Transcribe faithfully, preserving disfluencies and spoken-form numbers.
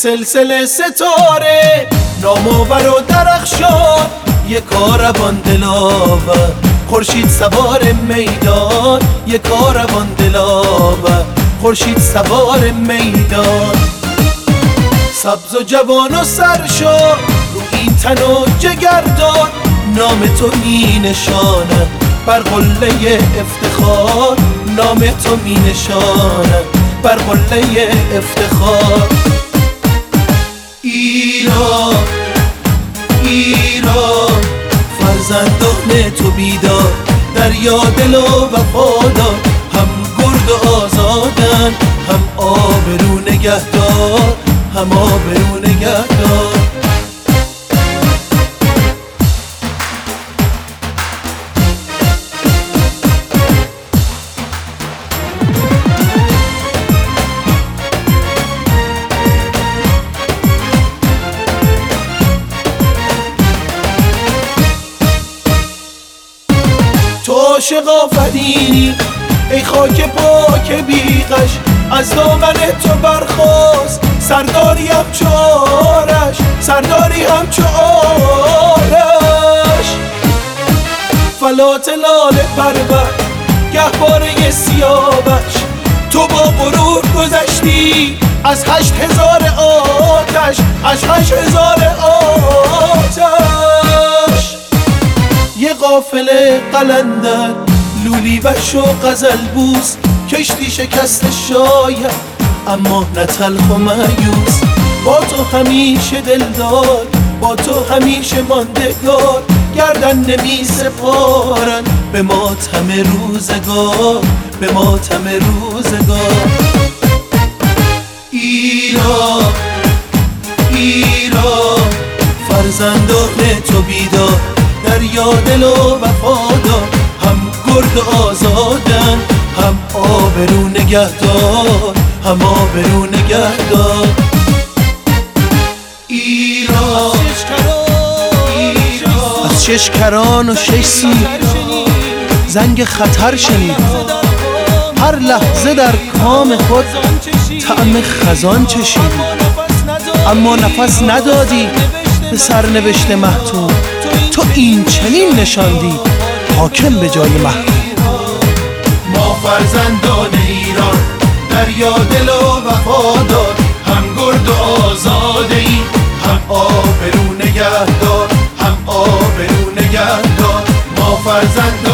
سلسله ستاره نامآور و درخشان، یک کاروان دلاور خورشید سوار میدان، یک کاروان دلاور خورشید سوار میدان. سبز و جوان و سرشار رو این تن و جگردان، نام تو می نشاند بر قله افتخار، نام تو می نشاند بر قله افتخار. ایران ایران فرزندان تو بیدار، دریا دل و وفادار، هم گرد و آزادن، هم آبرو نگهدار، هم آبرو نگهدار. تو عاشق آفرینی ای خاک پاک بیغش، از دامن تو برخاست سرداری همچو آرش، سرداری همچو آرش. فلات لاله پرور گهواره سیاوش، تو با غرور گذشتی از هشت هزار آتش، از هشت هزار آتش. یه قافله قلندر لولی بش و غزل بوس، کشتی شکست شاید اما نه تلخ و مایوس. با تو همیشه دلدار، با تو همیشه ماندگار، گردن نمی سپارن به ماتم روزگار، به ماتم روزگار. ایران ایران فرزندان تو بیدار، دریا دل و وفادار، هم گرد و آزادن، هم آبرو نگهدار، هم آبرو نگهدار. ایران از شش کران و شش سو زنگ خطر شنید، هر لحظه در کام خود طعم خزان چشید، اما نفس ندادی به سرنوشت محتوم. تو این چنین نشاندی حاکم به جای محکوم. ما فرزندان ایران، دریا دل و وفادار، هم گرد و آزاده ایم، هم آبرو نگهدار، هم آبرو نگهدار. ما فرزندان